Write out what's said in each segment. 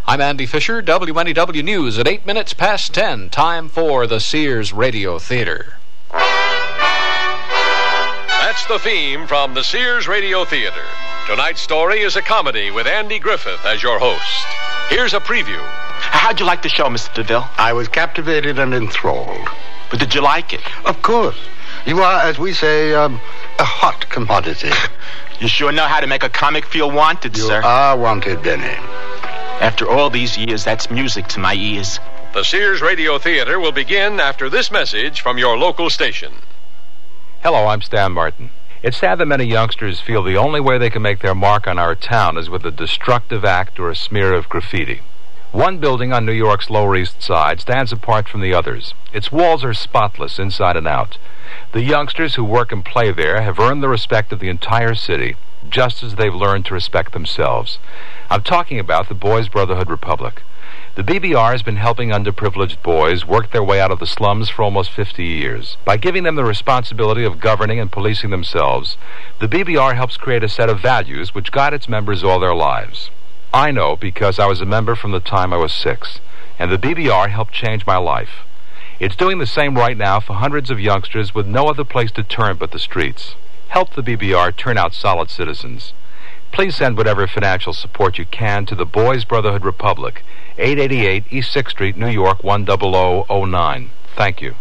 I'm Andy Fisher, WNEW News at 8 minutes past 10. Time for the Sears Radio Theater. That's the theme from the Sears Radio Theater. Tonight's story is a comedy with Andy Griffith as your host. Here's a preview. How'd you like the show, Mr. DeVille? I was captivated and enthralled. But did you like it? Of course. You are, as we say, a hot commodity. You sure know how to make a comic feel wanted, sir. You are wanted, Benny. After all these years, that's music to my ears. The Sears Radio Theater will begin after this message from your local station. Hello, I'm Stan Martin. It's sad that many youngsters feel the only way they can make their mark on our town is with a destructive act or a smear of graffiti. One building on New York's Lower East Side stands apart from the others. Its walls are spotless inside and out. The youngsters who work and play there have earned the respect of the entire city, just as they've learned to respect themselves. I'm talking about the Boys Brotherhood Republic. The BBR has been helping underprivileged boys work their way out of the slums for almost 50 years. By giving them the responsibility of governing and policing themselves, the BBR helps create a set of values which guide its members all their lives. I know because I was a member from the time I was 6, and the BBR helped change my life. It's doing the same right now for hundreds of youngsters with no other place to turn but the streets. Help the BBR turn out solid citizens. Please send whatever financial support you can to the Boys Brotherhood Republic, 888 East 6th Street, New York, 10009. Thank you.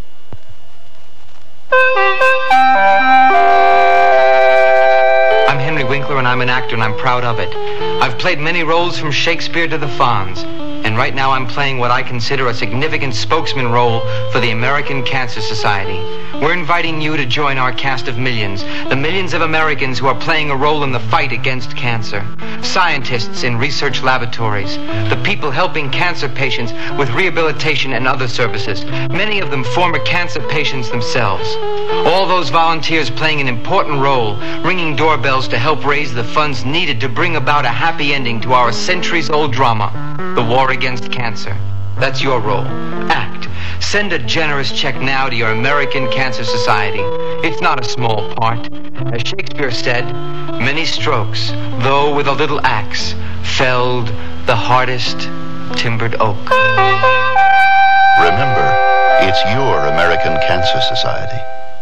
I'm Henry Winkler, and I'm an actor, and I'm proud of it. I've played many roles from Shakespeare to the Fonz, and right now I'm playing what I consider a significant spokesman role for the American Cancer Society. We're inviting you to join our cast of millions, the millions of Americans who are playing a role in the fight against cancer. Scientists in research laboratories, the people helping cancer patients with rehabilitation and other services, many of them former cancer patients themselves. All those volunteers playing an important role, ringing doorbells to help raise the funds needed to bring about a happy ending to our centuries-old drama, the war against cancer. That's your role. Act. Send a generous check now to your American Cancer Society. It's not a small part. As Shakespeare said, many strokes, though with a little axe, felled the hardest timbered oak. Remember, it's your American Cancer Society.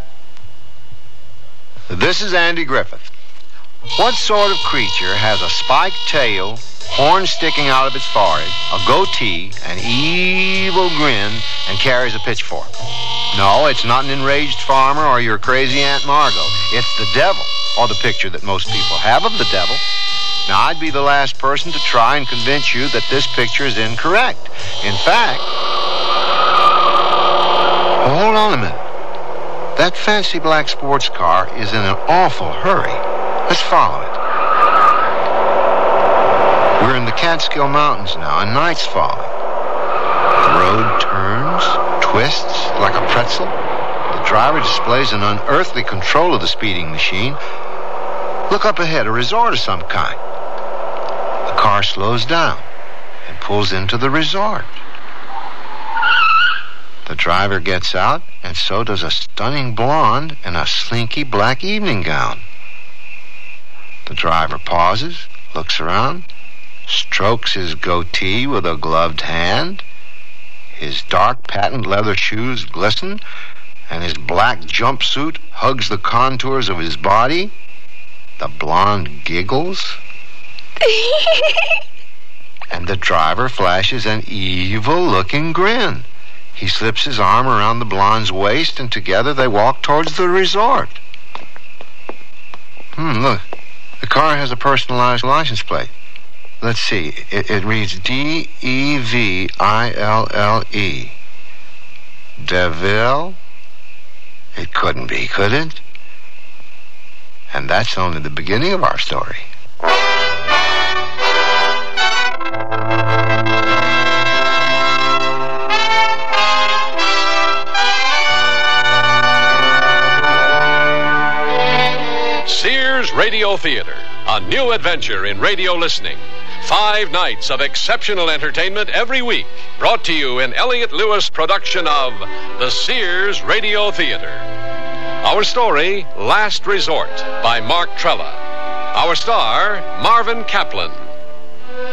This is Andy Griffith. What sort of creature has a spiked tail, horns sticking out of its forehead, a goatee, an evil grin, and carries a pitchfork? No, it's not an enraged farmer or your crazy Aunt Margot. It's the devil, or the picture that most people have of the devil. Now, I'd be the last person to try and convince you that this picture is incorrect. In fact... Hold on a minute. That fancy black sports car is in an awful hurry. Let's follow it. We're in the Catskill Mountains now, and night's falling. The road turns, twists like a pretzel. The driver displays an unearthly control of the speeding machine. Look up ahead, a resort of some kind. The car slows down and pulls into the resort. The driver gets out, and so does a stunning blonde in a slinky black evening gown. The driver pauses, looks around, strokes his goatee with a gloved hand. His dark patent leather shoes glisten, and his black jumpsuit hugs the contours of his body. The blonde giggles. And the driver flashes an evil-looking grin. He slips his arm around the blonde's waist, and together they walk towards the resort. Look. The car has a personalized license plate. Let's see. It reads DEVILLE. DeVille? It couldn't be, could it? And that's only the beginning of our story. Sears Radio Theater, a new adventure in radio listening. 5 nights of exceptional entertainment every week, brought to you in Elliott Lewis production of the Sears Radio Theater. Our story, Last Resort, by Mark Trella. Our star, Marvin Kaplan.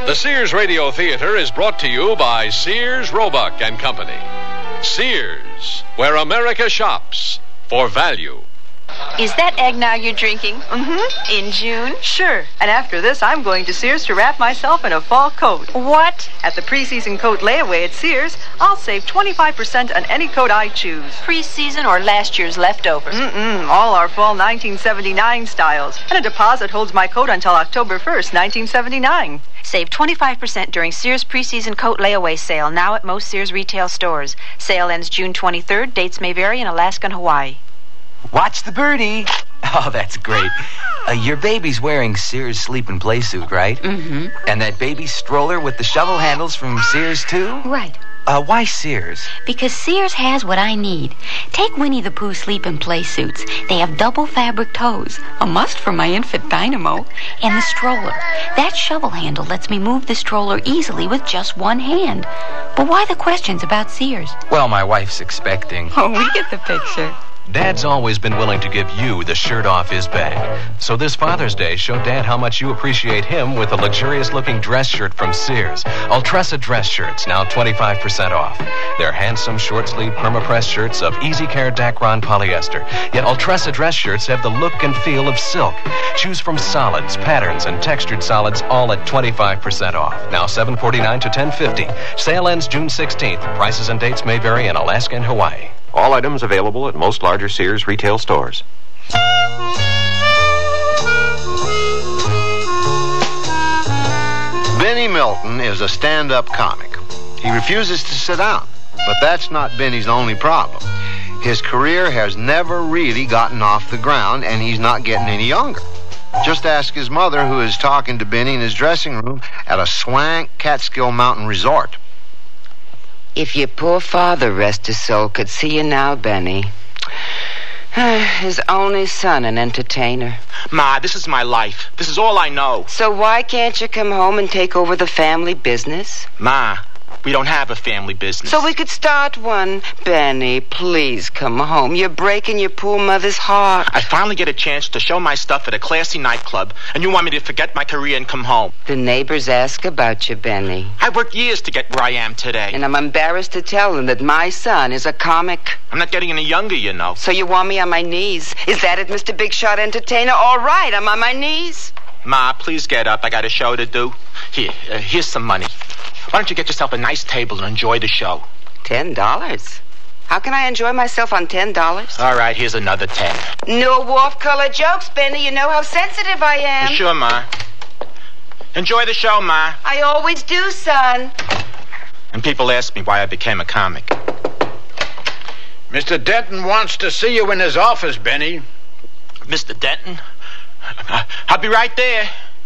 The Sears Radio Theater is brought to you by Sears, Roebuck and Company. Sears, where America shops for value. Is that eggnog you're drinking? Mm-hmm. In June? Sure. And after this, I'm going to Sears to wrap myself in a fall coat. What? At the preseason coat layaway at Sears, I'll save 25% on any coat I choose. Preseason or last year's leftovers? All our fall 1979 styles. And a deposit holds my coat until October 1st, 1979. Save 25% during Sears preseason coat layaway sale, now at most Sears retail stores. Sale ends June 23rd. Dates may vary in Alaska and Hawaii. Watch the birdie. Oh, that's great. Your baby's wearing Sears sleep and play suit, right? Mm-hmm. And that baby stroller with the shovel handles from Sears, too? Right. Why Sears? Because Sears has what I need. Take Winnie the Pooh sleep and play suits. They have double fabric toes, a must for my infant Dynamo, and the stroller. That shovel handle lets me move the stroller easily with just one hand. But why the questions about Sears? Well, my wife's expecting. Oh, we get the picture. Dad's always been willing to give you the shirt off his back. So this Father's Day, show Dad how much you appreciate him with a luxurious-looking dress shirt from Sears. Ultressa dress shirts, now 25% off. They're handsome, short-sleeve, perma-press shirts of Easy Care Dacron polyester. Yet Ultressa dress shirts have the look and feel of silk. Choose from solids, patterns, and textured solids, all at 25% off. Now $7.49 to $10.50. Sale ends June 16th. Prices and dates may vary in Alaska and Hawaii. All items available at most larger Sears retail stores. Benny Milton is a stand-up comic. He refuses to sit down, but that's not Benny's only problem. His career has never really gotten off the ground, and he's not getting any younger. Just ask his mother, who is talking to Benny in his dressing room at a swank Catskill Mountain resort. If your poor father, rest his soul, could see you now, Benny. His only son, an entertainer. Ma, this is my life. This is all I know. So why can't you come home and take over the family business? Ma, we don't have a family business. So we could start one. Benny, please come home. You're breaking your poor mother's heart. I finally get a chance to show my stuff at a classy nightclub, and you want me to forget my career and come home. The neighbors ask about you, Benny. I worked years to get where I am today. And I'm embarrassed to tell them that my son is a comic. I'm not getting any younger, you know. So you want me on my knees? Is that it, Mr. Big Shot Entertainer? All right, I'm on my knees. Ma, please get up. I got a show to do. Here's some money. Why don't you get yourself a nice table and enjoy the show? $10? How can I enjoy myself on $10? All right, here's another 10. No off-color jokes, Benny. You know how sensitive I am. Sure, Ma. Enjoy the show, Ma. I always do, son. And people ask me why I became a comic. Mr. Denton wants to see you in his office, Benny. Mr. Denton? I'll be right there.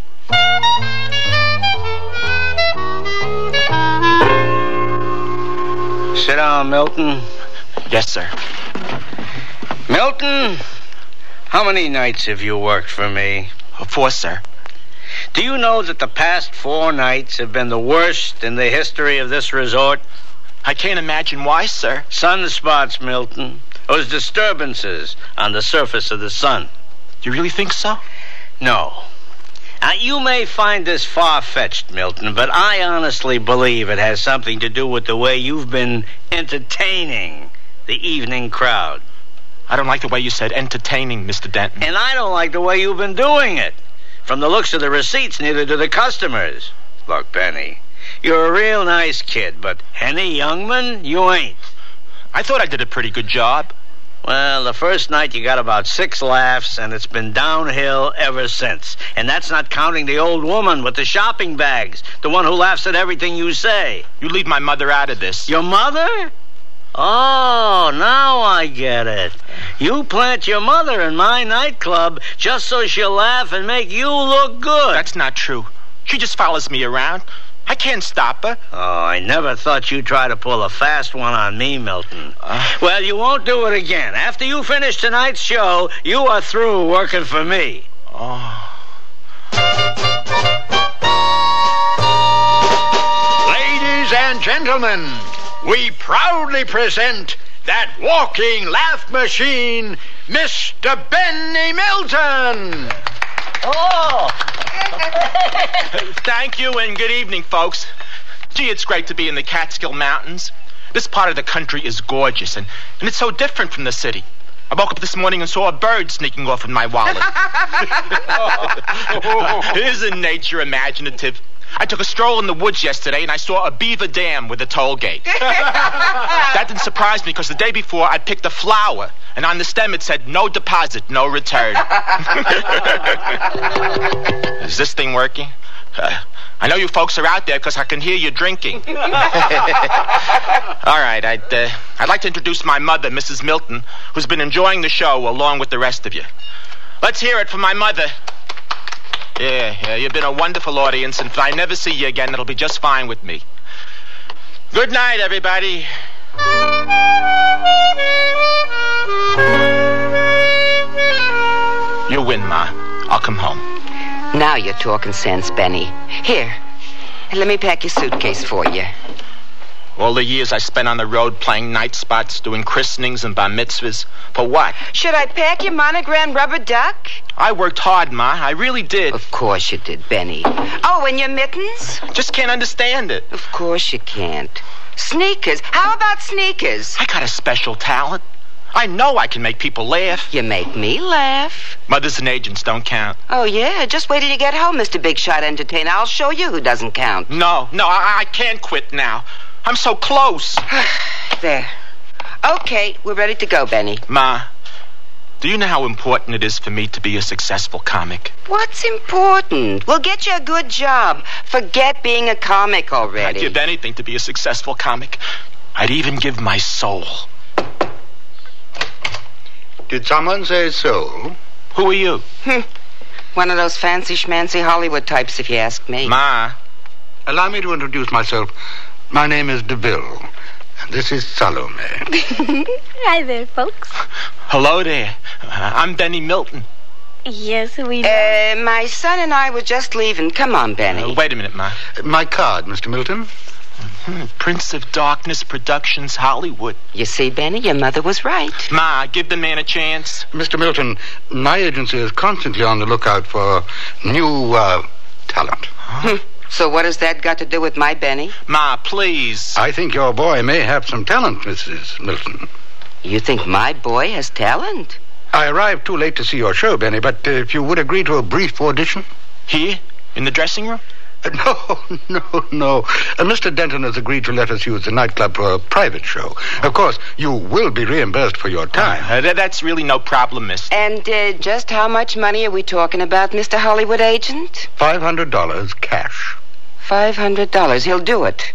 Sit down, Milton. Yes, sir. Milton, how many nights have you worked for me? 4, sir. Do you know that the past 4 nights have been the worst in the history of this resort? I can't imagine why, sir. Sunspots, Milton. Those disturbances on the surface of the sun. You really think so? No. Now, you may find this far-fetched, Milton, but I honestly believe it has something to do with the way you've been entertaining the evening crowd. I don't like the way you said entertaining, Mr. Denton. And I don't like the way you've been doing it. From the looks of the receipts, neither do the customers. Look, Benny, you're a real nice kid, but Henny Youngman, you ain't. I thought I did a pretty good job. Well, the first night you got about 6 laughs, and it's been downhill ever since. And that's not counting the old woman with the shopping bags, the one who laughs at everything you say. You leave my mother out of this. Your mother? Oh, now I get it. You plant your mother in my nightclub just so she'll laugh and make you look good. That's not true. She just follows me around. I can't stop her. Oh, I never thought you'd try to pull a fast one on me, Milton. Well, you won't do it again. After you finish tonight's show, you are through working for me. Oh. Ladies and gentlemen, we proudly present that walking laugh machine, Mr. Benny Milton. Oh, Thank you and good evening, folks. Gee, it's great to be in the Catskill Mountains. This part of the country is gorgeous, and it's so different from the city. I woke up this morning and saw a bird sneaking off in my wallet. Isn't nature imaginative? I took a stroll in the woods yesterday, and I saw a beaver dam with a toll gate. That didn't surprise me, because the day before, I picked a flower, and on the stem it said, "No deposit, no return." Is this thing working? I know you folks are out there because I can hear you drinking. All right, I'd like to introduce my mother, Mrs. Milton, who's been enjoying the show along with the rest of you. Let's hear it for my mother. Yeah, you've been a wonderful audience, and if I never see you again, it'll be just fine with me. Good night, everybody. You win, Ma. I'll come home. Now you're talking sense, Benny. Here, let me pack your suitcase for you. All the years I spent on the road playing night spots, doing christenings and bar mitzvahs. For what? Should I pack your monogram rubber duck? I worked hard, Ma. I really did. Of course you did, Benny. Oh, and your mittens? Just can't understand it. Of course you can't. Sneakers. How about sneakers? I got a special talent. I know I can make people laugh. You make me laugh. Mothers and agents don't count. Oh, yeah? Just wait till you get home, Mr. Big Shot Entertainer. I'll show you who doesn't count. No, I can't quit now. I'm so close. There. Okay, we're ready to go, Benny. Ma, do you know how important it is for me to be a successful comic? What's important? We'll get you a good job. Forget being a comic already. I'd give anything to be a successful comic. I'd even give my soul. Did someone say soul? Who are you? One of those fancy schmancy Hollywood types, if you ask me. Ma. Allow me to introduce myself. My name is DeVille, and this is Salome. Hi there, folks. Hello there. I'm Benny Milton. Yes, we know. My son and I were just leaving. Come on, Benny. Wait a minute, Ma. My card, Mr. Milton. Prince of Darkness Productions, Hollywood. You see, Benny, your mother was right. Ma, give the man a chance. Mr. Milton, my agency is constantly on the lookout for new talent. So what has that got to do with my Benny? Ma, please. I think your boy may have some talent, Mrs. Milton. You think my boy has talent? I arrived too late to see your show, Benny, but if you would agree to a brief audition. Here? In the dressing room? No. Mr. Denton has agreed to let us use the nightclub for a private show. Of course, you will be reimbursed for your time. That's really no problem, miss. And just how much money are we talking about, Mr. Hollywood agent? $500 cash. $500. He'll do it.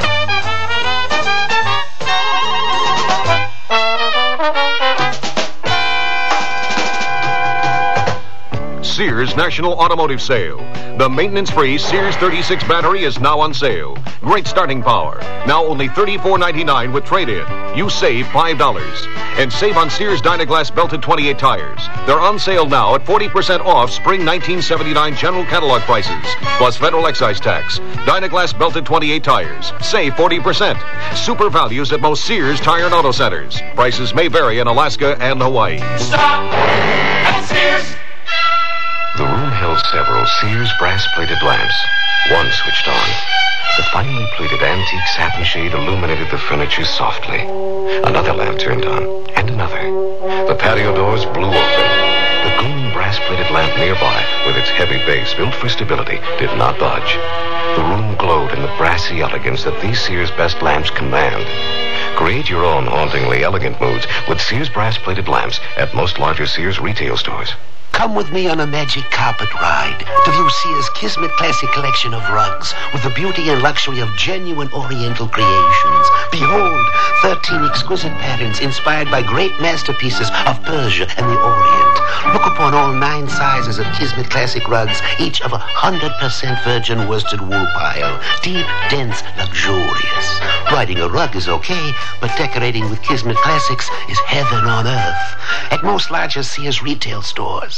Sears National Automotive Sale. The maintenance-free Sears 36 battery is now on sale. Great starting power. Now only $34.99 with trade-in. You save $5. And save on Sears Dynaglass belted 28 tires. They're on sale now at 40% off spring 1979 general catalog prices, plus federal excise tax. Dynaglass belted 28 tires. Save 40%. Super values at most Sears Tire and Auto Centers. Prices may vary in Alaska and Hawaii. Stop at Sears. The room held several Sears brass-plated lamps. One switched on. The finely plated antique satin shade illuminated the furniture softly. Another lamp turned on, and another. The patio doors blew open. The gleaming brass-plated lamp nearby, with its heavy base built for stability, did not budge. The room glowed in the brassy elegance that these Sears best lamps command. Create your own hauntingly elegant moods with Sears brass-plated lamps at most larger Sears retail stores. Come with me on a magic carpet ride to view Sears' Kismet Classic collection of rugs with the beauty and luxury of genuine Oriental creations. Behold, 13 exquisite patterns inspired by great masterpieces of Persia and the Orient. Look upon all 9 sizes of Kismet Classic rugs, each of 100% virgin worsted wool pile. Deep, dense, luxurious. Riding a rug is okay, but decorating with Kismet Classics is heaven on earth. At most larger Sears retail stores.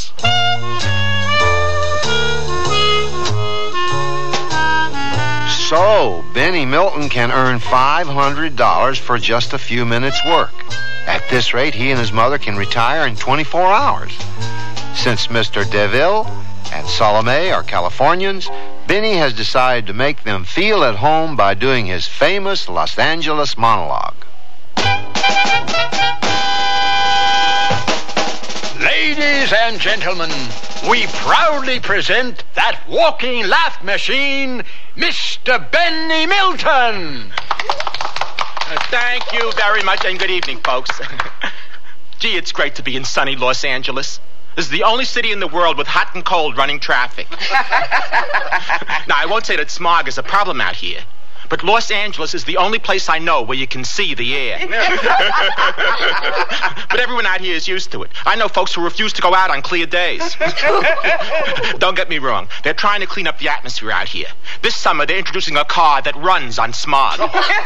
So, Benny Milton can earn $500 for just a few minutes' work. At this rate, he and his mother can retire in 24 hours. Since Mr. DeVille and Salome are Californians, Benny has decided to make them feel at home by doing his famous Los Angeles monologue. Ladies and gentlemen, we proudly present that walking laugh machine, Mr. Benny Milton. Thank you very much, and good evening, folks. Gee, it's great to be in sunny Los Angeles. This is the only city in the world with hot and cold running traffic. Now, I won't say that smog is a problem out here, but Los Angeles is the only place I know where you can see the air. But everyone out here is used to it. I know folks who refuse to go out on clear days. Don't get me wrong. They're trying to clean up the atmosphere out here. This summer, they're introducing a car that runs on smog.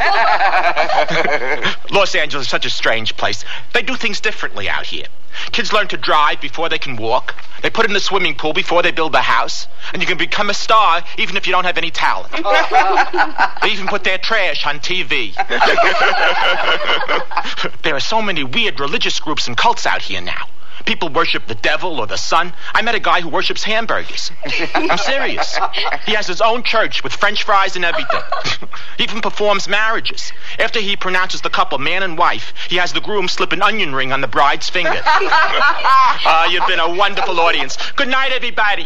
Los Angeles is such a strange place. They do things differently out here. Kids learn to drive before they can walk. They put in the swimming pool before they build a house. And you can become a star even if you don't have any talent. They even put their trash on TV. There are so many weird religious groups and cults out here now. People worship the devil or the sun. I met a guy who worships hamburgers. I'm serious. He has his own church with French fries and everything. He even performs marriages. After he pronounces the couple man and wife, he has the groom slip an onion ring on the bride's finger. You've been a wonderful audience. Good night, everybody.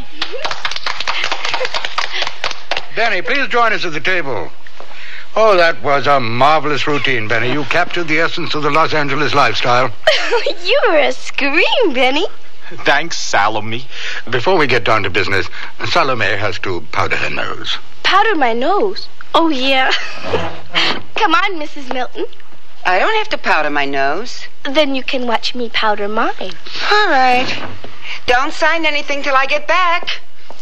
Benny, please join us at the table. Oh, that was a marvelous routine, Benny. You captured the essence of the Los Angeles lifestyle. You were a scream, Benny. Thanks, Salome. Before we get down to business, Salome has to powder her nose. Powder my nose? Oh, yeah. Come on, Mrs. Milton. I don't have to powder my nose. Then you can watch me powder mine. All right. Don't sign anything till I get back.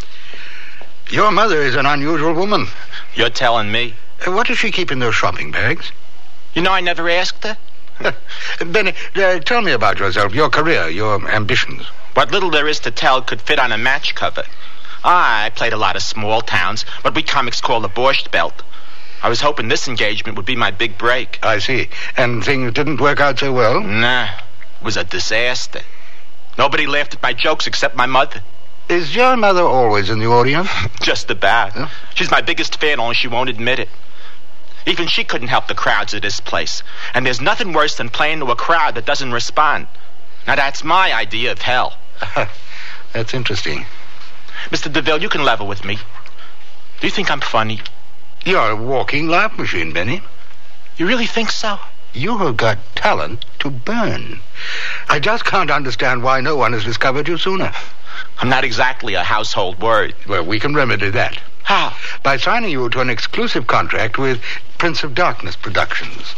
Your mother is an unusual woman. You're telling me? What does she keep in those shopping bags? You know, I never asked her. Benny, tell me about yourself, your career, your ambitions. What little there is to tell could fit on a match cover. I played a lot of small towns, what we comics call the Borscht Belt. I was hoping this engagement would be my big break. I see. And things didn't work out so well? Nah, it was a disaster. Nobody laughed at my jokes except my mother. Is your mother always in the audience? Just about. Huh? She's my biggest fan, only she won't admit it. Even she couldn't help the crowds at this place. And there's nothing worse than playing to a crowd that doesn't respond. Now, that's my idea of hell. That's interesting. Mr. DeVille, you can level with me. Do you think I'm funny? You're a walking laugh machine, Benny. You really think so? You have got talent to burn. I just can't understand why no one has discovered you sooner. I'm not exactly a household word. Well, we can remedy that. How? By signing you to an exclusive contract with Prince of Darkness Productions.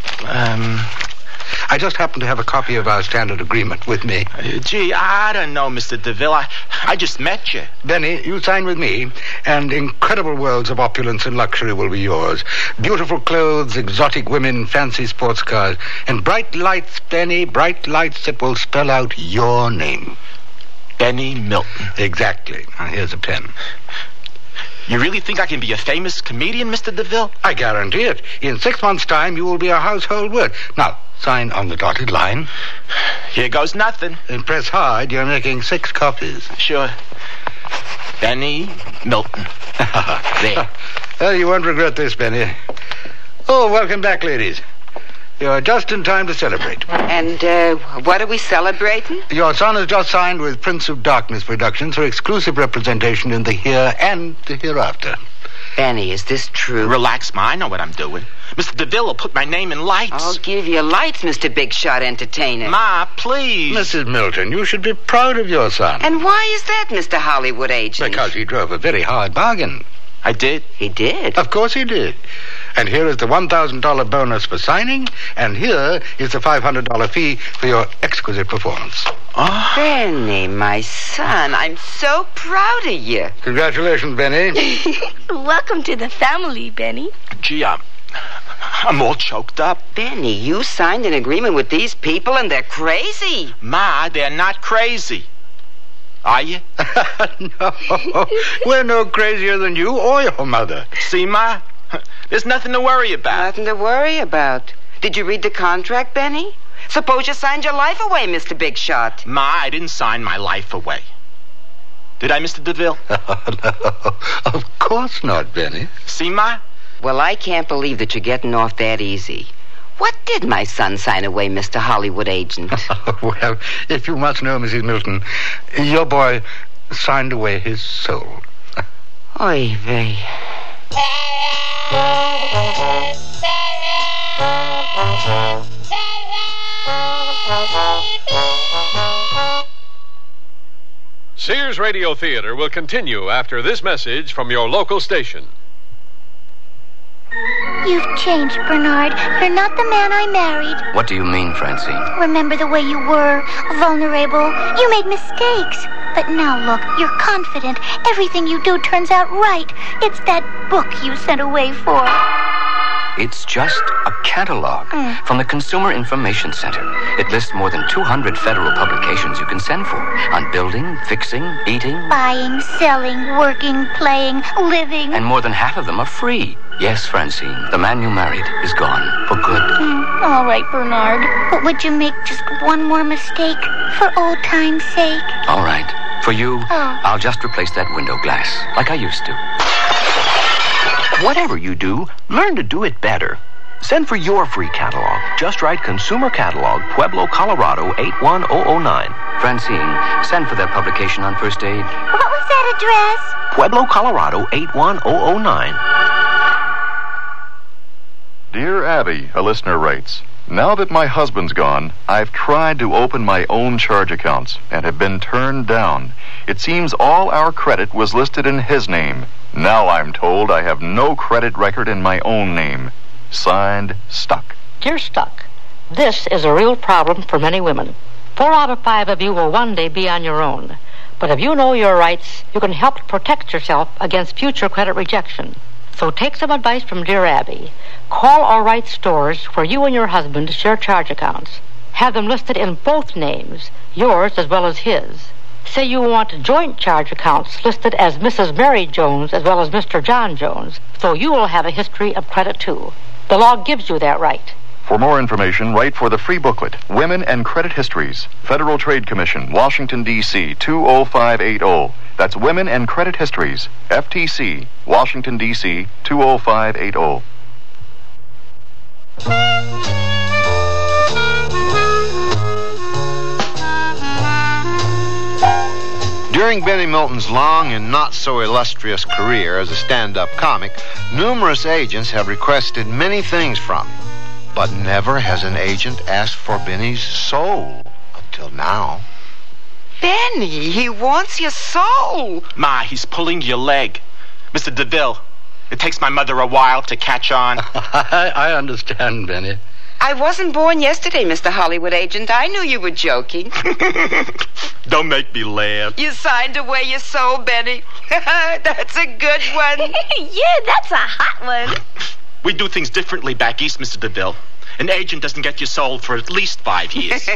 I just happen to have a copy of our standard agreement with me. Gee, I don't know, Mr. DeVille. I just met you. Benny, you sign with me, and incredible worlds of opulence and luxury will be yours. Beautiful clothes, exotic women, fancy sports cars, and bright lights, Benny, bright lights that will spell out your name. Benny Milton. Exactly. Now, here's a pen. You really think I can be a famous comedian, Mr. DeVille? I guarantee it. In 6 months' time, you will be a household word. Now, sign on the dotted line. Here goes nothing. And press hard. You're making 6 copies. Sure. Benny Milton. There. Well, you won't regret this, Benny. Oh, welcome back, ladies. You're just in time to celebrate. And, what are we celebrating? Your son has just signed with Prince of Darkness Productions for exclusive representation in the here and the hereafter. Benny, is this true? Relax, Ma. I know what I'm doing. Mr. DeVille will put my name in lights. I'll give you lights, Mr. Big Shot Entertainer. Ma, please. Mrs. Milton, you should be proud of your son. And why is that, Mr. Hollywood agent? Because he drove a very hard bargain. I did? He did? Of course he did. And here is the $1,000 bonus for signing, and here is the $500 fee for your exquisite performance. Oh. Benny, my son, I'm so proud of you. Congratulations, Benny. Welcome to the family, Benny. Gee, I'm all choked up. Benny, you signed an agreement with these people, and they're crazy. Ma, they're not crazy. Are you? No. We're no crazier than you or your mother. See, Ma? There's nothing to worry about. Nothing to worry about. Did you read the contract, Benny? Suppose you signed your life away, Mr. Big Shot. Ma, I didn't sign my life away. Did I, Mr. DeVille? No, of course not, Benny. See, Ma? Well, I can't believe that you're getting off that easy. What did my son sign away, Mr. Hollywood agent? Well, if you must know, Mrs. Milton, your boy signed away his soul. Oy vey. Sears Radio Theater will continue after this message from your local station. You've changed, Bernard. You're not the man I married. What do you mean, Francine? Remember the way you were, vulnerable. You made mistakes. But now look, you're confident. Everything you do turns out right. It's that book you sent away for. It's just a catalog from the Consumer Information Center. It lists more than 200 federal publications you can send for on building, fixing, eating. Buying, selling, working, playing, living. And more than half of them are free. Yes, Francine, the man you married is gone for good. All right, Bernard. But would you make just one more mistake for old time's sake? All right. For you, I'll just replace that window glass like I used to. Whatever you do, learn to do it better. Send for your free catalog. Just write Consumer Catalog, Pueblo, Colorado, 81009. Francine, send for that publication on First Aid. What was that address? Pueblo, Colorado, 81009. Dear Abby, a listener writes, now that my husband's gone, I've tried to open my own charge accounts and have been turned down. It seems all our credit was listed in his name. Now I'm told I have no credit record in my own name. Signed, Stuck. Dear Stuck, this is a real problem for many women. 4 out of 5 of you will one day be on your own. But if you know your rights, you can help protect yourself against future credit rejection. So take some advice from dear Abby. Call or write stores where you and your husband share charge accounts. Have them listed in both names, yours as well as his. Say you want joint charge accounts listed as Mrs. Mary Jones as well as Mr. John Jones, so you will have a history of credit too. The law gives you that right. For more information, write for the free booklet, Women and Credit Histories, Federal Trade Commission, Washington, D.C., 20580. That's Women and Credit Histories, FTC, Washington, D.C., 20580. During Benny Milton's long and not so illustrious career as a stand-up comic, numerous agents have requested many things from him. But never has an agent asked for Benny's soul until now. Benny, he wants your soul. Ma, he's pulling your leg. Mr. DeVille, it takes my mother a while to catch on. I understand, Benny. I wasn't born yesterday, Mr. Hollywood agent. I knew you were joking. Don't make me laugh. You signed away your soul, Benny. That's a good one. Yeah, that's a hot one. We do things differently back east, Mr. DeVille. An agent doesn't get you sold for at least 5 years.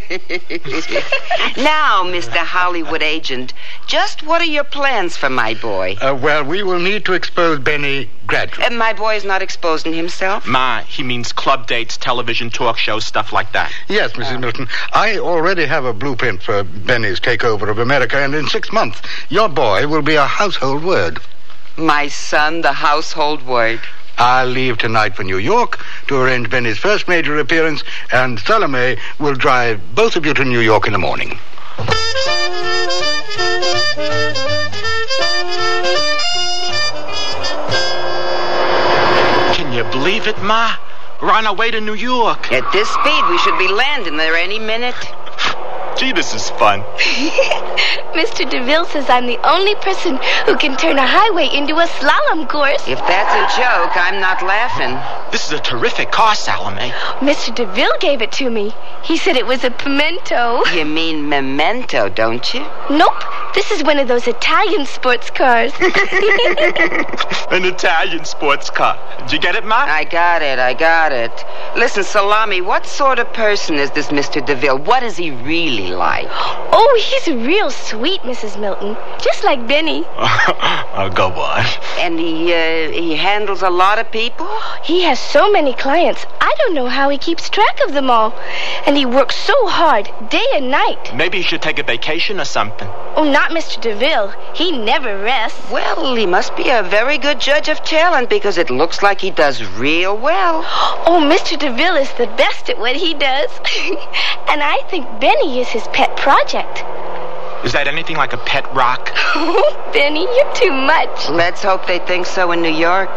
Now, Mr. Hollywood agent, just what are your plans for my boy? Well, we will need to expose Benny gradually. My boy is not exposing himself? Ma, he means club dates, television, talk shows, stuff like that. Yes, Mrs. Milton. I already have a blueprint for Benny's takeover of America, and in 6 months, your boy will be a household word. My son, the household word. I'll leave tonight for New York to arrange Benny's first major appearance, and Salome will drive both of you to New York in the morning. Can you believe it, Ma? We're on our way to New York. At this speed, we should be landing there any minute. Gee, this is fun. Mr. DeVille says I'm the only person who can turn a highway into a slalom course. If that's a joke, I'm not laughing. This is a terrific car, Salome. Mr. DeVille gave it to me. He said it was a pimento. You mean memento, don't you? Nope. This is one of those Italian sports cars. An Italian sports car. Did you get it, Ma? I got it. Listen, Salami, what sort of person is this Mr. DeVille? What is he really like? Oh, he's real sweet, Mrs. Milton. Just like Benny. Oh, go on. And he handles a lot of people? He has so many clients, I don't know how he keeps track of them all. And he works so hard, day and night. Maybe he should take a vacation or something. Oh, not Mr. DeVille. He never rests. Well, he must be a very good judge of talent because it looks like he does real well. Oh, Mr. DeVille is the best at what he does. And I think Benny is his pet project. Is that anything like a pet rock? Oh, Benny, you're too much. Let's hope they think so in New York.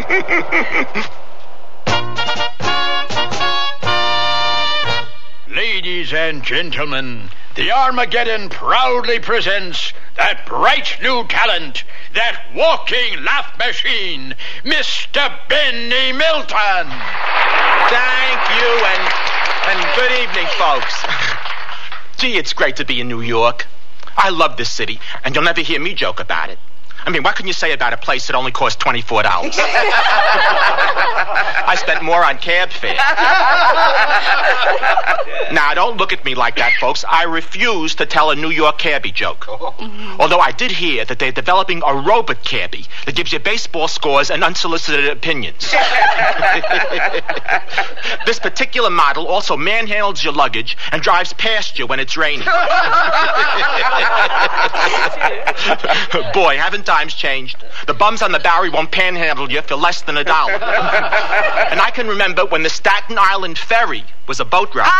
Ladies and gentlemen, the Armageddon proudly presents that bright new talent, that walking laugh machine, Mr. Benny Milton. Thank you, and good evening, folks. Gee, it's great to be in New York. I love this city, and you'll never hear me joke about it. I mean, what can you say about a place that only costs $24? I spent more on cab fare. Now, don't look at me like that, folks. I refuse to tell a New York cabbie joke. Although I did hear that they're developing a robot cabbie that gives you baseball scores and unsolicited opinions. This particular model also manhandles your luggage and drives past you when it's raining. Boy, haven't times changed. The bums on the Bowery won't panhandle you for less than $1. And I can remember when the Staten Island ferry was a boat ride.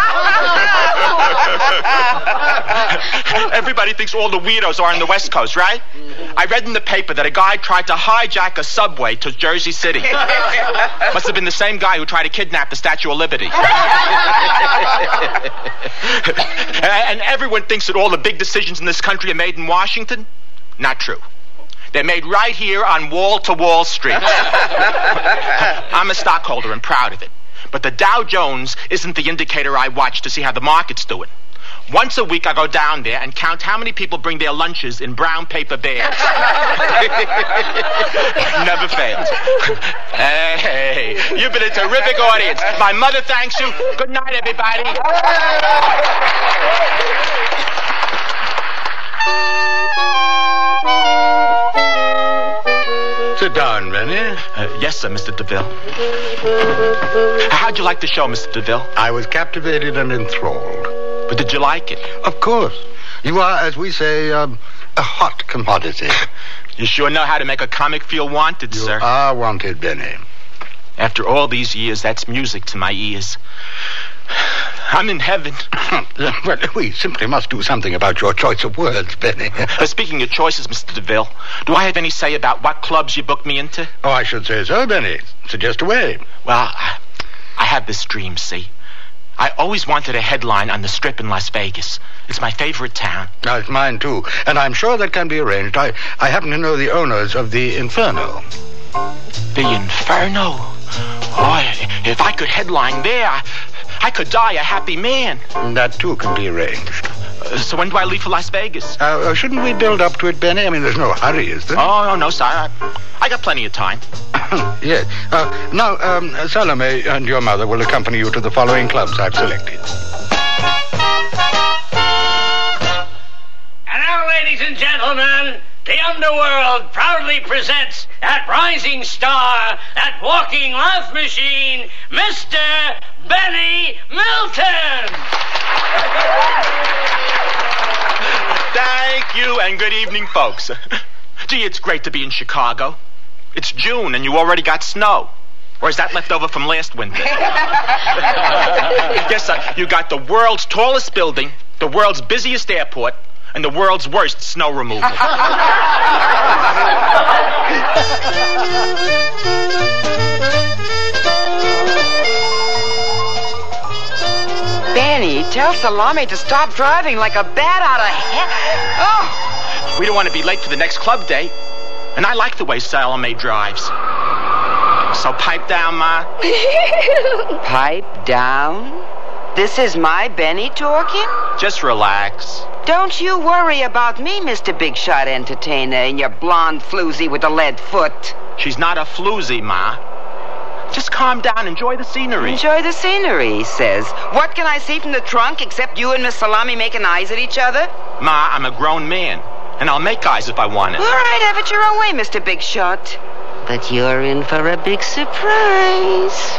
Everybody thinks all the weirdos are on the West Coast, right? I read in the paper that a guy tried to hijack a subway to Jersey City. Must have been the same guy who tried to kidnap the Statue of Liberty. And everyone thinks that all the big decisions in this country are made in Washington. Not true. They're made right here on Wall-to-Wall Street. I'm a stockholder and proud of it. But the Dow Jones isn't the indicator I watch to see how the market's doing. Once a week, I go down there and count how many people bring their lunches in brown paper bags. Never fails. Hey, you've been a terrific audience. My mother thanks you. Good night, everybody. Sit down, Benny. Yes, sir, Mr. DeVille. How'd you like the show, Mr. DeVille? I was captivated and enthralled. But did you like it? Of course. You are, as we say, a hot commodity. You sure know how to make a comic feel wanted, sir. You are wanted, Benny. After all these years, that's music to my ears. I'm in heaven. Well, we simply must do something about your choice of words, Benny. Speaking of choices, Mr. DeVille, do I have any say about what clubs you book me into? Oh, I should say so, Benny. Suggest away. Well, I have this dream, see? I always wanted a headline on the Strip in Las Vegas. It's my favorite town. Oh, it's mine, too. And I'm sure that can be arranged. I happen to know the owners of the Inferno. The Inferno? Oh, if I could headline there, I could die a happy man. That, too, can be arranged. So when do I leave for Las Vegas? Shouldn't we build up to it, Benny? I mean, there's no hurry, is there? Oh, no, sir. I got plenty of time. Yes. Now, Salome and your mother will accompany you to the following clubs I've selected. And now, ladies and gentlemen, the underworld proudly presents that rising star, that walking laugh machine, Mr. Benny Milton! Thank you, and good evening, folks. Gee, it's great to be in Chicago. It's June, and you already got snow. Or is that left over from last winter? Yes, sir. You got the world's tallest building, the world's busiest airport, and the world's worst snow removal. Benny, tell Salome to stop driving like a bat out of hell. Oh. We don't want to be late for the next club date. And I like the way Salome drives. So pipe down, Ma. Pipe down? This is my Benny talking? Just relax. Don't you worry about me, Mr. Big Shot Entertainer, and your blonde floozy with the lead foot. She's not a floozy, Ma. Just calm down. Enjoy the scenery. Enjoy the scenery, he says. What can I see from the trunk except you and Miss Salami making eyes at each other? Ma, I'm a grown man, and I'll make eyes if I want it. All right, have it your own way, Mr. Big Shot. But you're in for a big surprise.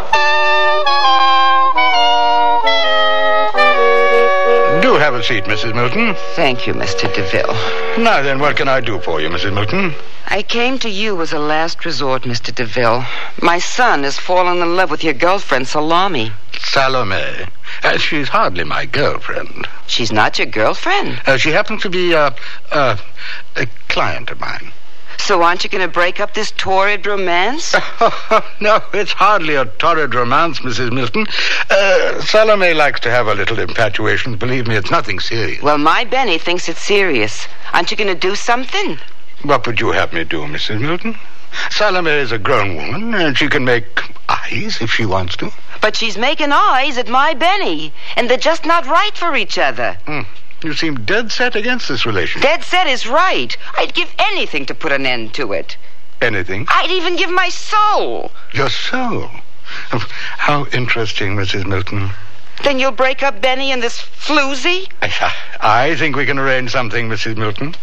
Do have a seat, Mrs. Milton. Thank you, Mr. DeVille. Now then, what can I do for you, Mrs. Milton? I came to you as a last resort, Mr. DeVille. My son has fallen in love with your girlfriend, Salome. Salome? She's hardly my girlfriend. She's not your girlfriend? She happens to be a client of mine. So aren't you going to break up this torrid romance? No, it's hardly a torrid romance, Mrs. Milton. Salome likes to have a little infatuation. Believe me, it's nothing serious. Well, my Benny thinks it's serious. Aren't you going to do something? What would you have me do, Mrs. Milton? Salome is a grown woman, and she can make eyes if she wants to. But she's making eyes at my Benny, and they're just not right for each other. You seem dead set against this relationship. Dead set is right. I'd give anything to put an end to it. Anything? I'd even give my soul. Your soul? How interesting, Mrs. Milton. Then you'll break up Benny and this floozy? I think we can arrange something, Mrs. Milton.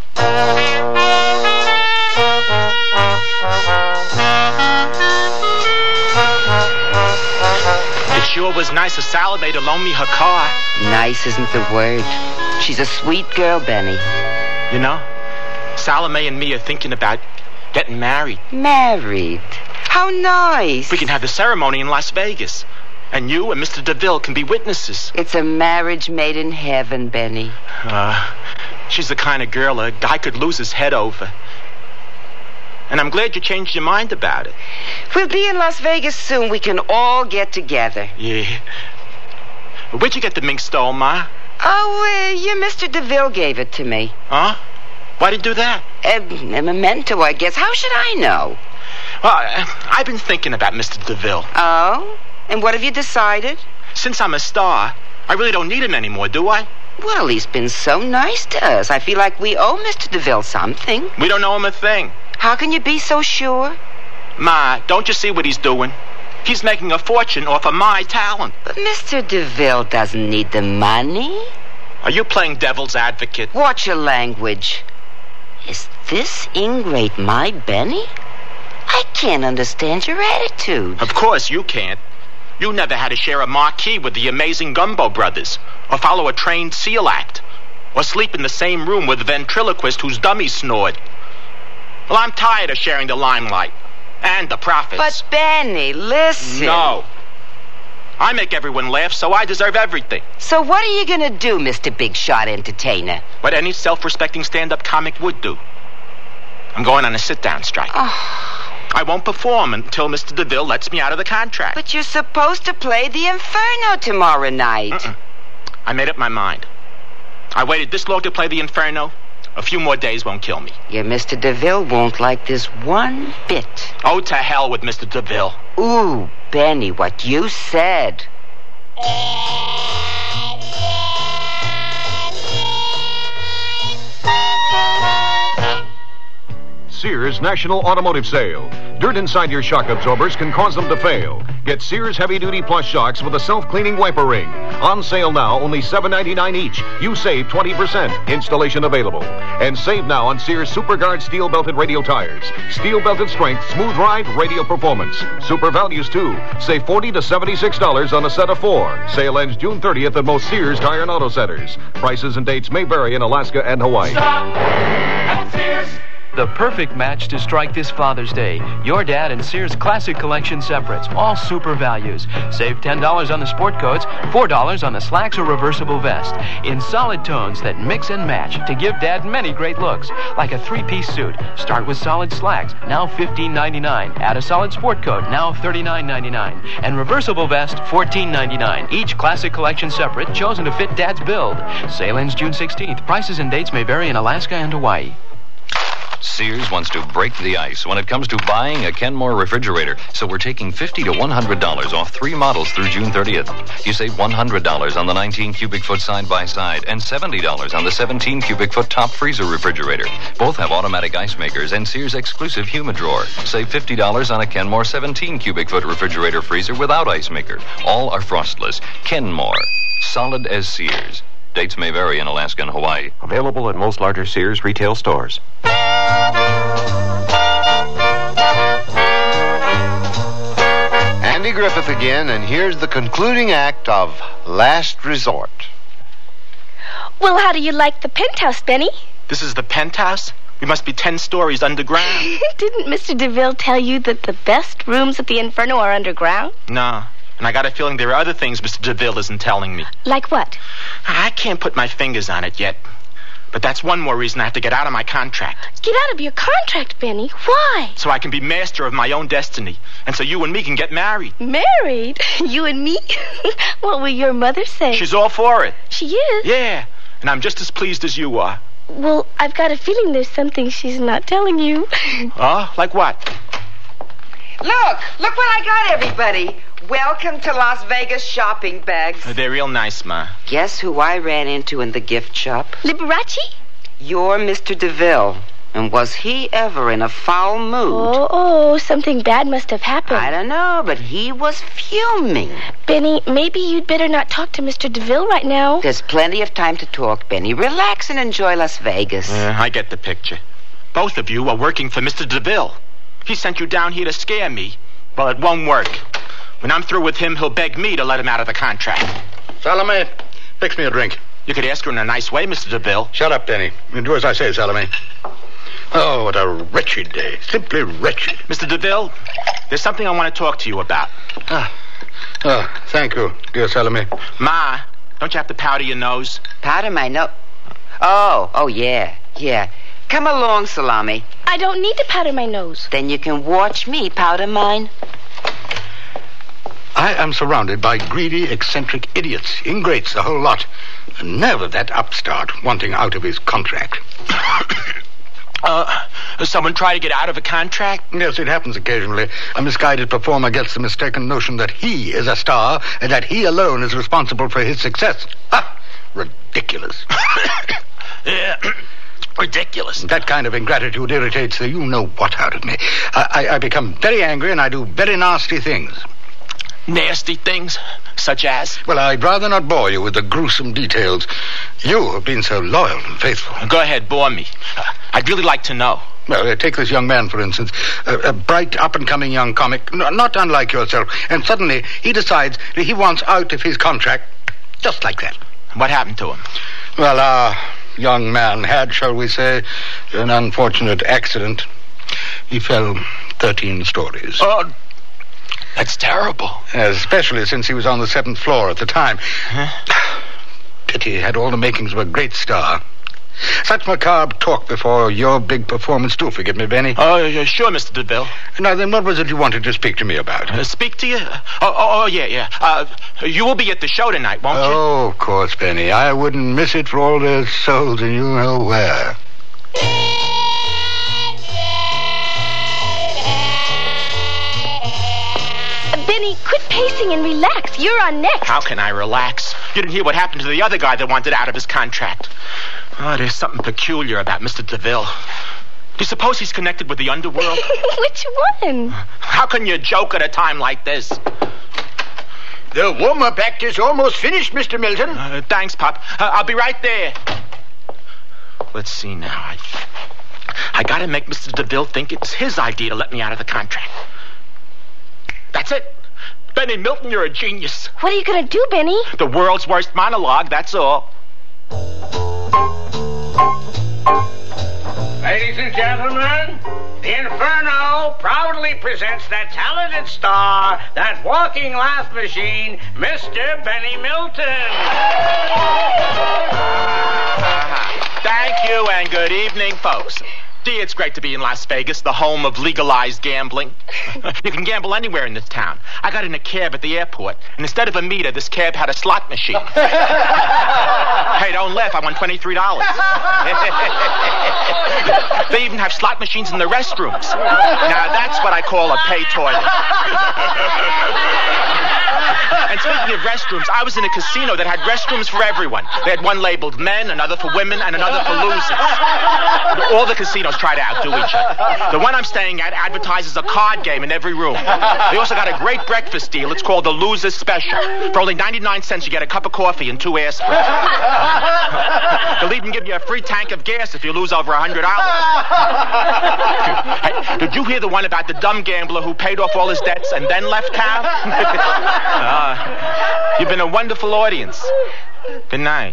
It sure was nice of Salome to loan me her car. Nice isn't the word. She's a sweet girl, Benny. You know, Salome and me are thinking about getting married. Married? How nice. We can have the ceremony in Las Vegas. And you and Mr. DeVille can be witnesses. It's a marriage made in heaven, Benny. She's the kind of girl a guy could lose his head over. And I'm glad you changed your mind about it. We'll be in Las Vegas soon. We can all get together. Yeah. Where'd you get the mink stole, Ma? Oh, your Mr. DeVille gave it to me. Huh? Why'd he do that? A memento, I guess. How should I know? Well, I've been thinking about Mr. DeVille. Oh? And what have you decided? Since I'm a star, I really don't need him anymore, do I? Well, he's been so nice to us. I feel like we owe Mr. DeVille something. We don't owe him a thing. How can you be so sure? Ma, don't you see what he's doing? He's making a fortune off of my talent. But Mr. DeVille doesn't need the money. Are you playing devil's advocate? Watch your language. Is this ingrate my Benny? I can't understand your attitude. Of course you can't. You never had to share a marquee with the amazing Gumbo brothers, or follow a trained SEAL act, or sleep in the same room with a ventriloquist whose dummy snored. Well, I'm tired of sharing the limelight and the profits. But, Benny, listen. No. I make everyone laugh, so I deserve everything. So what are you going to do, Mr. Big Shot Entertainer? What any self-respecting stand-up comic would do. I'm going on a sit-down strike. I won't perform until Mr. DeVille lets me out of the contract. But you're supposed to play the Inferno tomorrow night. I made up my mind. I waited this long to play the Inferno. A few more days won't kill me. Your Mr. DeVille won't like this one bit. Oh, to hell with Mr. DeVille. Ooh, Benny, what you said. Sears National Automotive Sale. Dirt inside your shock absorbers can cause them to fail. Get Sears Heavy Duty Plus shocks with a self-cleaning wiper ring. On sale now, only $7.99 each. You save 20%. Installation available. And save now on Sears Super Guard steel belted radial tires. Steel belted strength, smooth ride, radial performance. Super values too. Save $40 to $76 on a set of 4. Sale ends June 30th at most Sears Tire and Auto Centers. Prices and dates may vary in Alaska and Hawaii. Stop at Sears. The perfect match to strike this Father's Day. Your Dad and Sears Classic Collection separates, all super values. Save $10 on the sport coats, $4 on the slacks or reversible vest. In solid tones that mix and match to give Dad many great looks. Like a 3-piece suit. Start with solid slacks, now $15.99. Add a solid sport coat, now $39.99. And reversible vest, $14.99. Each Classic Collection separate, chosen to fit Dad's build. Sale ends June 16th. Prices and dates may vary in Alaska and Hawaii. Sears wants to break the ice when it comes to buying a Kenmore refrigerator, so we're taking $50 to $100 off 3 models through June 30th. You save $100 on the 19 cubic foot side-by-side and $70 on the 17 cubic foot top freezer refrigerator. Both have automatic ice makers and Sears exclusive humid drawer. Save $50 on a Kenmore 17 cubic foot refrigerator freezer without ice maker. All are frostless. Kenmore. Solid as Sears. Dates may vary in Alaska and Hawaii. Available at most larger Sears retail stores. Andy Griffith again, and here's the concluding act of Last Resort. Well, how do you like the penthouse, Benny? This is the penthouse? We must be 10 stories underground. Didn't Mr. DeVille tell you that the best rooms at the Inferno are underground? No. And I got a feeling there are other things Mr. DeVille isn't telling me. Like what? I can't put my fingers on it yet. But that's one more reason I have to get out of my contract. Get out of your contract, Benny. Why? So I can be master of my own destiny. And so you and me can get married. Married? You and me? What will your mother say? She's all for it. She is? Yeah. And I'm just as pleased as you are. Well, I've got a feeling there's something she's not telling you. Oh? Like what? Look what I got, everybody. Welcome to Las Vegas shopping bags. They're real nice, Ma. Guess who I ran into in the gift shop? Liberace? You're Mr. DeVille. And was he ever in a foul mood? Oh, something bad must have happened. I don't know, but he was fuming. Benny, maybe you'd better not talk to Mr. DeVille right now. There's plenty of time to talk, Benny. Relax and enjoy Las Vegas. I get the picture. Both of you are working for Mr. DeVille. He sent you down here to scare me. Well, it won't work. When I'm through with him, he'll beg me to let him out of the contract. Salome, fix me a drink. You could ask her in a nice way, Mr. DeVille. Shut up, Benny. And do as I say, Salome. Oh, what a wretched day. Simply wretched. Mr. DeVille, there's something I want to talk to you about. Thank you, dear Salome. Ma, don't you have to powder your nose? Powder my nose? Oh, yeah. Come along, Salami. I don't need to powder my nose. Then you can watch me powder mine. I am surrounded by greedy, eccentric idiots, ingrates, the whole lot. And never that upstart wanting out of his contract. Someone try to get out of a contract? Yes, it happens occasionally. A misguided performer gets the mistaken notion that he is a star and that he alone is responsible for his success. Ridiculous. Yeah. Ridiculous. That kind of ingratitude irritates the you-know-what out of me. I become very angry and I do very nasty things. Nasty things? Such as? Well, I'd rather not bore you with the gruesome details. You have been so loyal and faithful. Go ahead, bore me. I'd really like to know. Well, take this young man, for instance. A bright, up-and-coming young comic, not unlike yourself. And suddenly he decides that he wants out of his contract just like that. What happened to him? Well, our young man had, shall we say, an unfortunate accident. He fell 13 stories. Oh, that's terrible. Especially since he was on the 7th floor at the time. Pity, he had all the makings of a great star. Such macabre talk before your big performance. Do forgive me, Benny. Oh, sure, Mr. DeVille. Now, then, what was it you wanted to speak to me about? Speak to you? Yeah. You will be at the show tonight, won't you? Oh, of course, Benny. I wouldn't miss it for all their souls and you know where. Benny, quit pacing and relax. You're on next. How can I relax? You didn't hear what happened to the other guy that wanted out of his contract. Oh, there's something peculiar about Mr. DeVille. Do you suppose he's connected with the underworld? Which one? How can you joke at a time like this? The warm-up act is almost finished, Mr. Milton. Thanks, Pop. I'll be right there. Let's see now. I gotta make Mr. DeVille think it's his idea to let me out of the contract. That's it. Benny Milton, you're a genius. What are you going to do, Benny? The world's worst monologue, that's all. Ladies and gentlemen, the Inferno proudly presents that talented star, that walking laugh machine, Mr. Benny Milton. Thank you and good evening, folks. Gee, it's great to be in Las Vegas, the home of legalized gambling. You can gamble anywhere in this town. I got in a cab at the airport, and instead of a meter, this cab had a slot machine. Hey, don't laugh, I won $23. They even have slot machines in the restrooms. Now, that's what I call a pay toilet. And speaking Speaking of restrooms, I was in a casino that had restrooms for everyone. They had one labeled men, another for women, and another for losers. All the casinos try to outdo each other. The one I'm staying at advertises a card game in every room. They also got a great breakfast deal. It's called the Loser's Special. For only 99 cents, you get a cup of coffee and 2 aspirins. They'll even give you a free tank of gas if you lose over $100. Hey, did you hear the one about the dumb gambler who paid off all his debts and then left town? You've been a wonderful audience. Good night.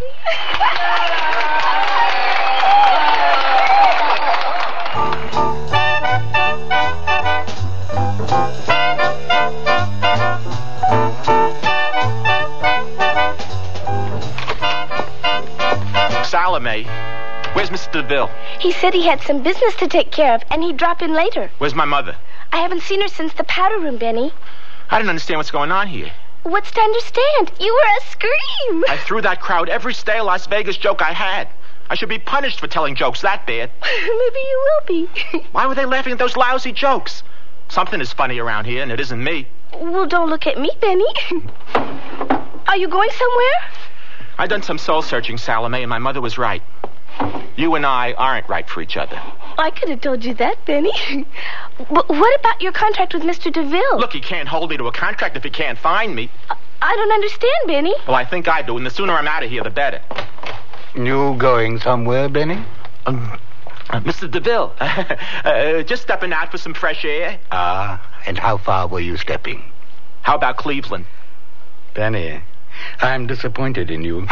Salome, where's Mr. DeVille? He said he had some business to take care of, and he'd drop in later. Where's my mother? I haven't seen her since the powder room, Benny. I didn't understand what's going on here. What's to understand? You were a scream. I threw that crowd every stale Las Vegas joke I had. I should be punished for telling jokes that bad. Maybe you will be. Why were they laughing at those lousy jokes? Something is funny around here, and it isn't me. Well, don't look at me, Benny. Are you going somewhere? I've done some soul-searching, Salome, and my mother was right. You and I aren't right for each other. I could have told you that, Benny. But what about your contract with Mr. DeVille? Look, he can't hold me to a contract if he can't find me. I don't understand, Benny. Well, I think I do, and the sooner I'm out of here, the better. You going somewhere, Benny? Mr. DeVille, just stepping out for some fresh air. And how far were you stepping? How about Cleveland? Benny, I'm disappointed in you.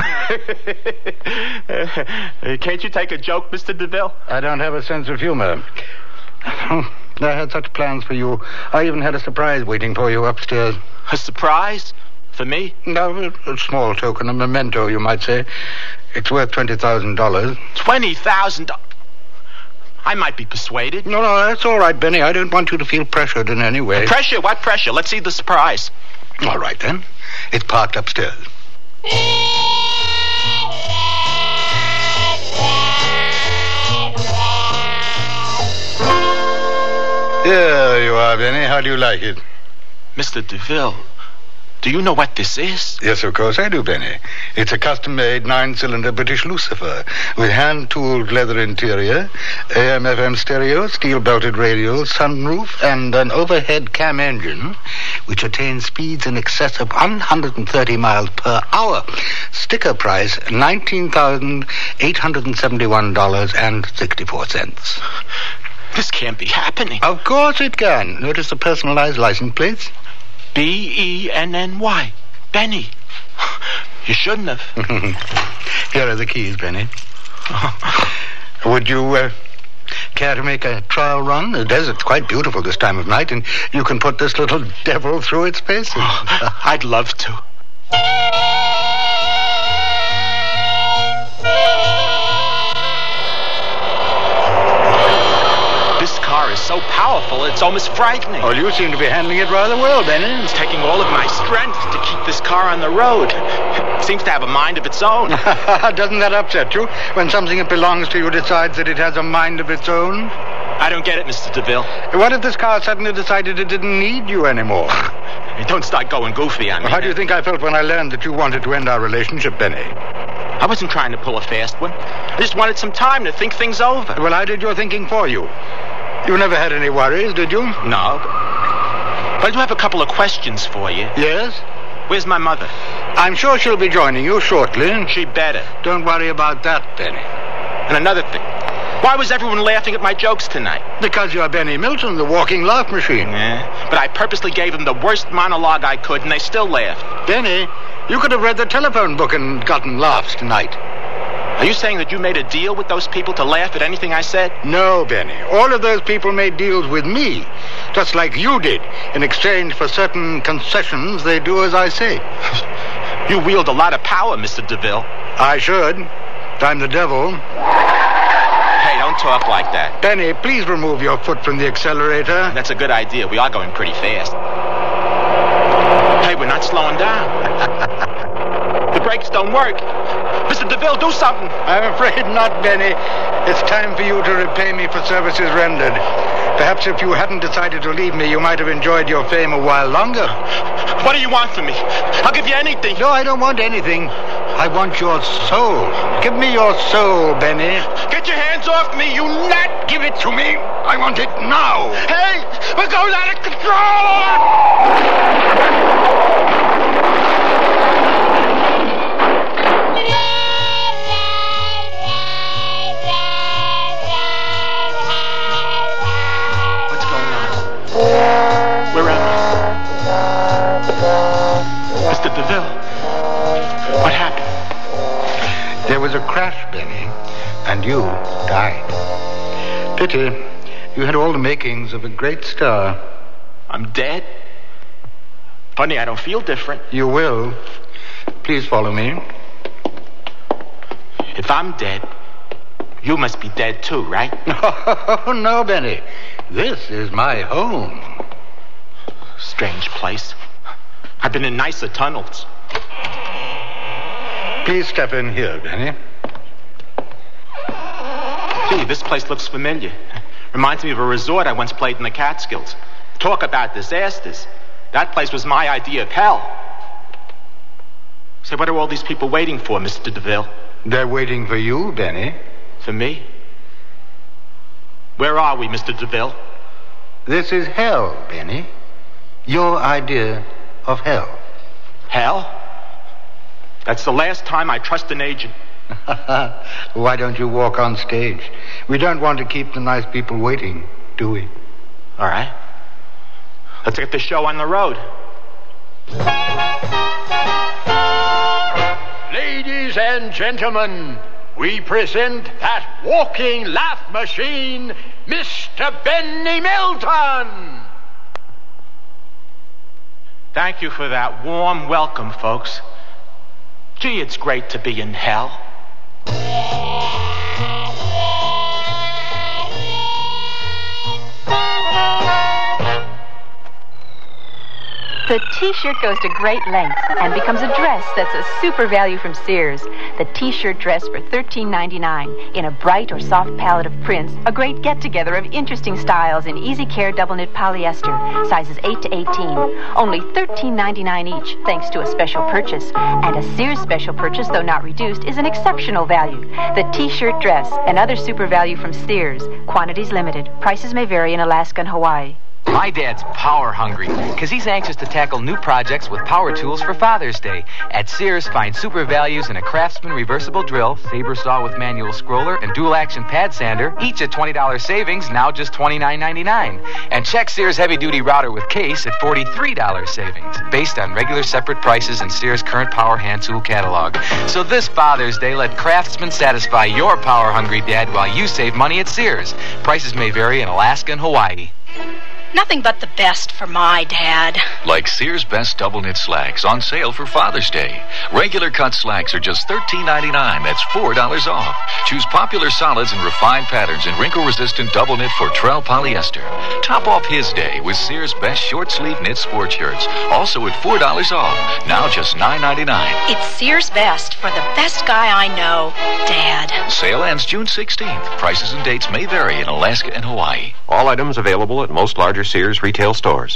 Can't you take a joke, Mr. DeVille? I don't have a sense of humor. I had such plans for you. I even had a surprise waiting for you upstairs. A surprise? For me? No, a small token, a memento, you might say. It's worth $20,000. $20,000? I might be persuaded. No, that's all right, Benny. I don't want you to feel pressured in any way. Pressure? What pressure? Let's see the surprise. All right, then. It's parked upstairs. There you are, Benny. How do you like it? Mr. DeVille, do you know what this is? Yes, of course I do, Benny. It's a custom-made 9-cylinder British Lucifer with hand-tooled leather interior, AM/FM stereo, steel-belted radio, sunroof, and an overhead cam engine which attains speeds in excess of 130 miles per hour. Sticker price, $19,871.64. This can't be happening. Of course it can. Notice the personalized license plates? B-E-N-N-Y. Benny. You shouldn't have. Here are the keys, Benny. Would you care to make a trial run? The desert's quite beautiful this time of night, and you can put this little devil through its paces. I'd love to. This car is so powerful, it's almost frightening. Well, you seem to be handling it rather well, Benny. It's taking all of my strength to keep this car on the road. It seems to have a mind of its own. Doesn't that upset you when something that belongs to you decides that it has a mind of its own? I don't get it, Mr. DeVille. What if this car suddenly decided it didn't need you anymore? Don't start going goofy on me. How do you think I felt when I learned that you wanted to end our relationship, Benny? I wasn't trying to pull a fast one. I just wanted some time to think things over. Well, I did your thinking for you. You never had any worries, did you? No. But I do have a couple of questions for you. Yes? Where's my mother? I'm sure she'll be joining you shortly. She better. Don't worry about that, Benny. And another thing. Why was everyone laughing at my jokes tonight? Because you're Benny Milton, the walking laugh machine. Yeah, but I purposely gave them the worst monologue I could, and they still laughed. Benny, you could have read the telephone book and gotten laughs tonight. Are you saying that you made a deal with those people to laugh at anything I said? No, Benny. All of those people made deals with me, just like you did. In exchange for certain concessions, they do as I say. You wield a lot of power, Mr. DeVille. I should. I'm the devil. Hey, don't talk like that. Benny, please remove your foot from the accelerator. That's a good idea. We are going pretty fast. Hey, we're not slowing down. The brakes don't work. Mr. DeVille, do something. I'm afraid not, Benny. It's time for you to repay me for services rendered. Perhaps if you hadn't decided to leave me, you might have enjoyed your fame a while longer. What do you want from me? I'll give you anything. No, I don't want anything. I want your soul. Give me your soul, Benny. Get your hands off me, you nut! Give it to me. I want it now. Hey, we're going out of control! Where am I? Mr. DeVille, what happened? There was a crash, Benny, and you died. Pity. You had all the makings of a great star. I'm dead? Funny, I don't feel different. You will. Please follow me. If I'm dead, you must be dead too, right? Oh, no, Benny. This is my home. Strange place. I've been in nicer tunnels. Please step in here, Benny. Gee, this place looks familiar. Reminds me of a resort I once played in the Catskills. Talk about disasters. That place was my idea of hell. Say, what are all these people waiting for, Mr. DeVille? They're waiting for you, Benny. For me? Where are we, Mr. DeVille? This is hell, Benny. Your idea of hell. Hell? That's the last time I trust an agent. Why don't you walk on stage? We don't want to keep the nice people waiting, do we? All right. Let's get the show on the road. Ladies and gentlemen, we present that walking laugh machine, Mr. Benny Milton. Thank you for that warm welcome, folks. Gee, it's great to be in hell. The T-shirt goes to great lengths and becomes a dress that's a super value from Sears. The T-shirt dress for $13.99 in a bright or soft palette of prints, a great get-together of interesting styles in easy care double knit polyester, sizes 8 to 18. Only $13.99 each, thanks to a special purchase. And a Sears special purchase, though not reduced, is an exceptional value. The T-shirt dress, another super value from Sears. Quantities limited. Prices may vary in Alaska and Hawaii. My dad's power hungry because he's anxious to tackle new projects with power tools for Father's Day. At Sears, find super values in a Craftsman reversible drill, saber saw with manual scroller, and dual action pad sander, each at $20 savings, now just $29.99. And check Sears heavy-duty router with case at $43 savings, based on regular separate prices in Sears' current power hand tool catalog. So this Father's Day, let Craftsman satisfy your power-hungry dad while you save money at Sears. Prices may vary in Alaska and Hawaii. Nothing but the best for my dad. Like Sears Best Double Knit Slacks on sale for Father's Day. Regular cut slacks are just $13.99. That's $4 off. Choose popular solids and refined patterns in wrinkle-resistant double knit Fortrell polyester. Top off his day with Sears Best Short Sleeve Knit Sport Shirts. Also at $4 off. Now just $9.99. It's Sears Best for the best guy I know, Dad. Sale ends June 16th. Prices and dates may vary in Alaska and Hawaii. All items available at most larger Sears retail stores.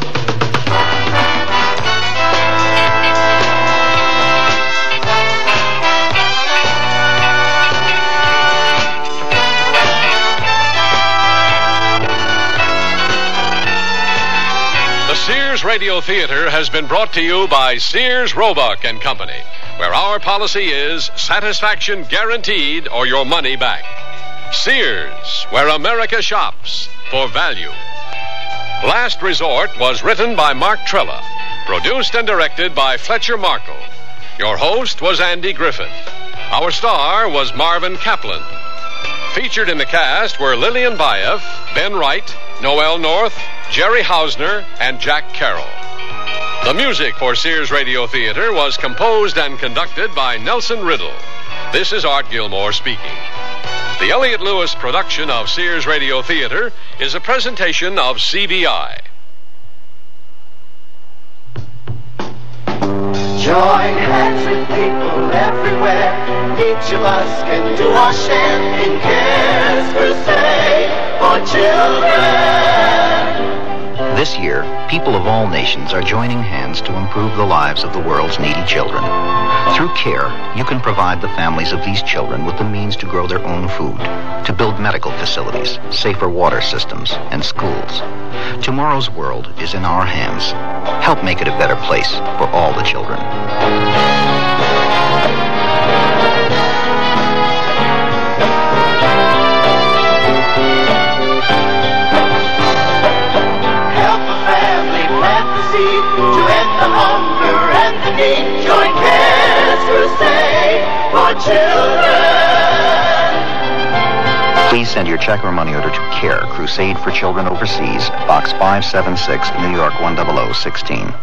The Sears Radio Theater has been brought to you by Sears Roebuck and Company, where our policy is satisfaction guaranteed or your money back. Sears, where America shops for value. Last Resort was written by Mark Trella, produced and directed by Fletcher Markle. Your host was Andy Griffith. Our star was Marvin Kaplan. Featured in the cast were Lillian Baeff, Ben Wright, Noel North, Jerry Hausner, and Jack Carroll. The music for Sears Radio Theater was composed and conducted by Nelson Riddle. This is Art Gilmore speaking. The Elliott Lewis production of Sears Radio Theater is a presentation of CBI. Join hands with people everywhere. Each of us can do our share in Cares Crusade. for children. This year, people of all nations are joining hands to improve the lives of the world's needy children. Through CARE, you can provide the families of these children with the means to grow their own food, to build medical facilities, safer water systems, and schools. Tomorrow's world is in our hands. Help make it a better place for all the children. To end the hunger and the need. Join CARE's crusade for children. Please send your check or money order to CARE, Crusade for Children Overseas, Box 576, New York 10016.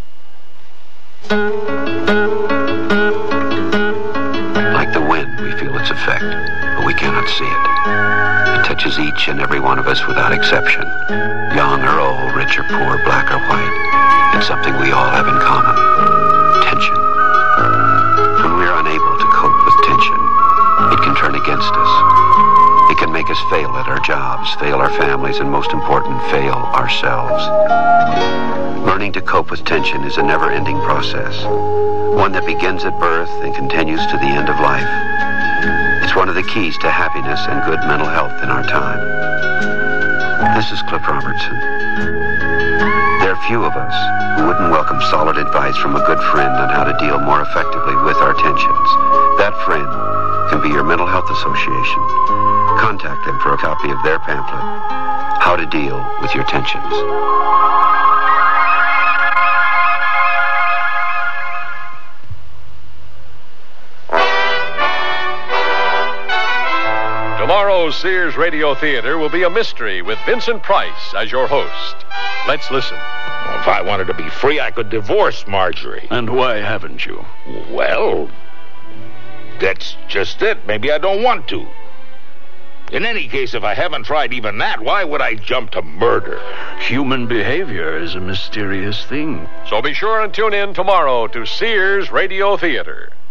Like the wind, we feel its effect, but we cannot see it. It touches each and every one of us without exception. Young or old, rich or poor, black or white. It's something we all have in common. Tension. When we're unable to cope with tension, it can turn against us. It can make us fail at our jobs, fail our families, and most important, fail ourselves. Learning to cope with tension is a never-ending process. One that begins at birth and continues to the end of life. It's one of the keys to happiness and good mental health in our time. This is Cliff Robertson. There are few of us who wouldn't welcome solid advice from a good friend on how to deal more effectively with our tensions. That friend can be your mental health association. Contact them for a copy of their pamphlet, How to Deal with Your Tensions. Tomorrow's Sears Radio Theater will be a mystery with Vincent Price as your host. Let's listen. Well, if I wanted to be free, I could divorce Marjorie. And why haven't you? Well, that's just it. Maybe I don't want to. In any case, if I haven't tried even that, why would I jump to murder? Human behavior is a mysterious thing. So be sure and tune in tomorrow to Sears Radio Theater.